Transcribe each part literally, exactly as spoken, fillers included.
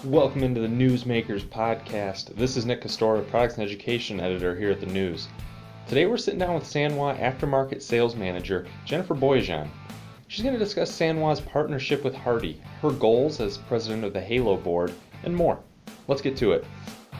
Welcome into the Newsmakers podcast. This is Nick Castora, Products and Education Editor here at the News. Today we're sitting down with Sanwa Aftermarket Sales Manager Jennifer Boyajian. She's going to discuss Sanwa's partnership with Hardy, her goals as president of the Halo Board, and more. Let's get to it.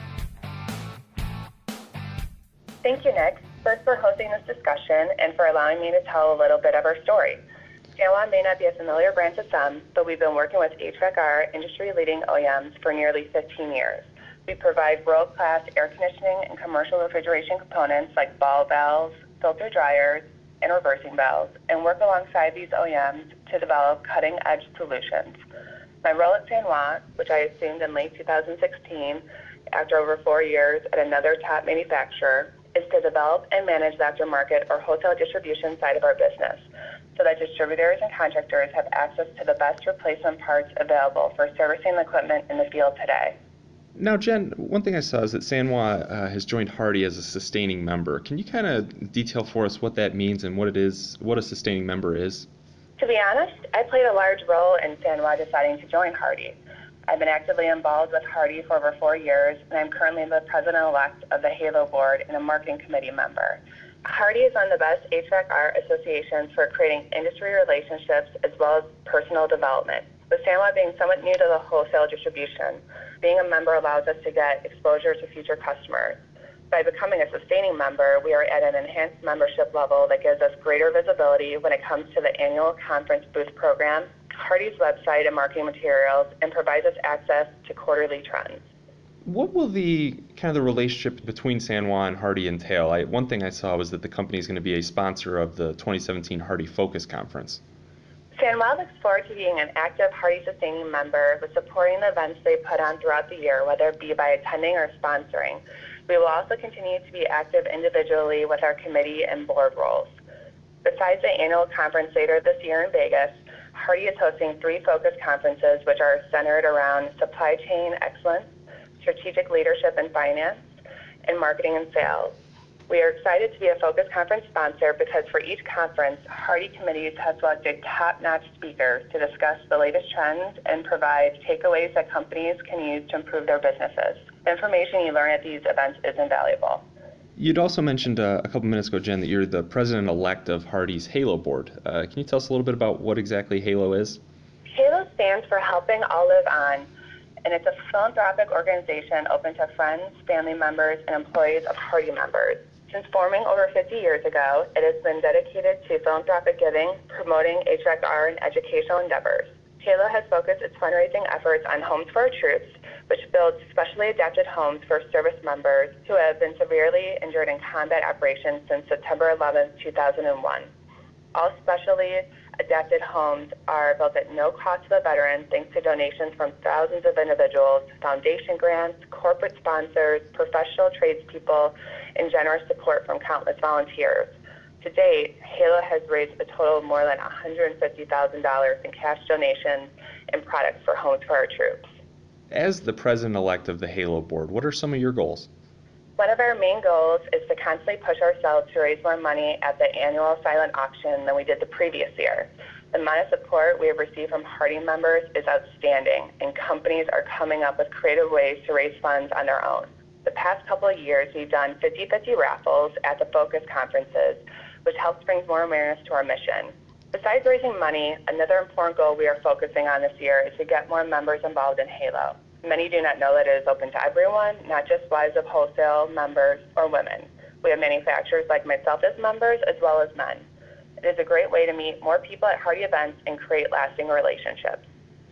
Thank you, Nick, first for hosting this discussion and for allowing me to tell a little bit of our story. Sanwa may not be a familiar brand to some, but we've been working with H V A C R industry-leading O E Ms for nearly fifteen years. We provide world-class air conditioning and commercial refrigeration components like ball valves, filter dryers, and reversing valves, and work alongside these O E Ms to develop cutting-edge solutions. My role at Sanwa, which I assumed in late two thousand sixteen, after over four years at another top manufacturer, is to develop and manage the aftermarket or wholesale distribution side of our business, so that distributors and contractors have access to the best replacement parts available for servicing the equipment in the field today. Now, Jen, one thing I saw is that Sanwa uh, has joined Hardy as a sustaining member. Can you kind of detail for us what that means and what it is, what a sustaining member is? To be honest, I played a large role in Sanwa deciding to join Hardy. I've been actively involved with Hardy for over four years, and I'm currently the president-elect of the Halo Board and a marketing committee member. Hardy is one of the best H V A C R associations for creating industry relationships as well as personal development. With Sanwa being somewhat new to the wholesale distribution, being a member allows us to get exposure to future customers. By becoming a sustaining member, we are at an enhanced membership level that gives us greater visibility when it comes to the annual conference booth program, Hardy's website and marketing materials, and provides us access to quarterly trends. What will the kind of the relationship between Sanwa and Hardy entail? I, one thing I saw was that the company is going to be a sponsor of the twenty seventeen Hardy Focus Conference. Sanwa looks forward to being an active Hardy sustaining member with supporting the events they put on throughout the year, whether it be by attending or sponsoring. We will also continue to be active individually with our committee and board roles. Besides the annual conference later this year in Vegas, Hardy is hosting three focus conferences which are centered around supply chain excellence, strategic leadership and finance, and marketing and sales. We are excited to be a focus conference sponsor because for each conference, Hardy committees have selected top-notch speakers to discuss the latest trends and provide takeaways that companies can use to improve their businesses. The information you learn at these events is invaluable. You'd also mentioned uh, a couple minutes ago, Jen, that you're the president-elect of Hardy's Halo Board. Uh, can you tell us a little bit about what exactly Halo is? Halo stands for Helping All Live On, and it's a philanthropic organization open to friends, family members, and employees of Hardy members. Since forming over fifty years ago, it has been dedicated to philanthropic giving, promoting H V A C R and educational endeavors. Halo has focused its fundraising efforts on Homes for Our Troops, which builds specially adapted homes for service members who have been severely injured in combat operations since September eleventh, two thousand one. All specially adapted homes are built at no cost to the veteran thanks to donations from thousands of individuals, foundation grants, corporate sponsors, professional tradespeople, and generous support from countless volunteers. To date, Halo has raised a total of more than one hundred fifty thousand dollars in cash donations and products for Homes for Our Troops. As the president-elect of the Halo Board, what are some of your goals? One of our main goals is to constantly push ourselves to raise more money at the annual silent auction than we did the previous year. The amount of support we have received from Hardy members is outstanding, and companies are coming up with creative ways to raise funds on their own. The past couple of years, we've done fifty-fifty raffles at the focus conferences, which helps bring more awareness to our mission. Besides raising money, another important goal we are focusing on this year is to get more members involved in Halo. Many do not know that it is open to everyone, not just wives of wholesale members or women. We have manufacturers like myself as members as well as men. It is a great way to meet more people at Hardy events and create lasting relationships.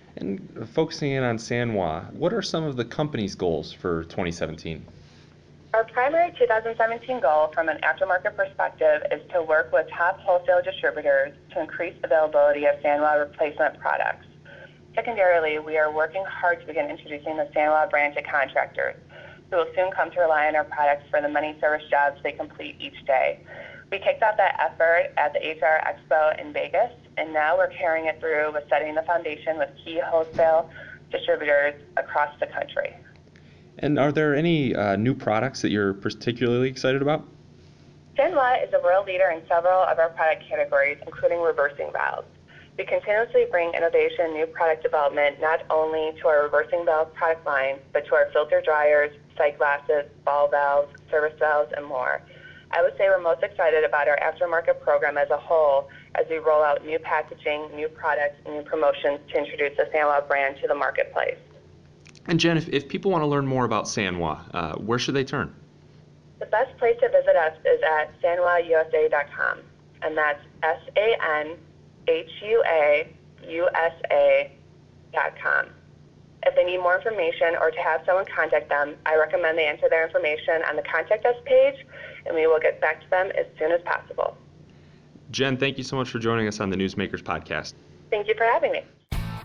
And focusing in on Sanwa, what are some of the company's goals for twenty seventeen? Our primary two thousand seventeen goal from an aftermarket perspective is to work with top wholesale distributors to increase availability of Sanwa replacement products. Secondarily, we are working hard to begin introducing the Sanwa brand to contractors, who will soon come to rely on our products for the many service jobs they complete each day. We kicked off that effort at the H V A C R Expo in Vegas, and now we're carrying it through with setting the foundation with key wholesale distributors across the country. And are there any uh, new products that you're particularly excited about? Sanwa is a world leader in several of our product categories, including reversing valves. We continuously bring innovation and new product development not only to our reversing valve product line, but to our filter dryers, sight glasses, ball valves, service valves, and more. I would say we're most excited about our aftermarket program as a whole as we roll out new packaging, new products, and new promotions to introduce the Sanwa brand to the marketplace. And Jen, if, if people want to learn more about Sanwa, uh, where should they turn? The best place to visit us is at sanwa u s a dot com, and that's S A N H U A U S A dot com. If they need more information or to have someone contact them, I recommend they enter their information on the Contact Us page, and we will get back to them as soon as possible. Jen, thank you so much for joining us on the Newsmakers Podcast. Thank you for having me.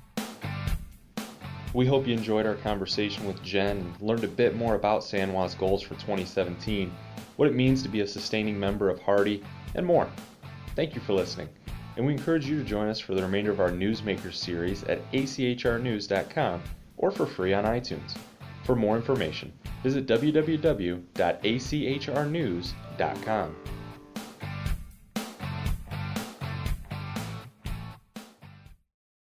We hope you enjoyed our conversation with Jen and learned a bit more about Sanwa's goals for twenty seventeen, what it means to be a sustaining member of Hardie, and more. Thank you for listening, and we encourage you to join us for the remainder of our Newsmakers series at a c h r news dot com or for free on iTunes. For more information, visit w w w dot a c h r news dot com.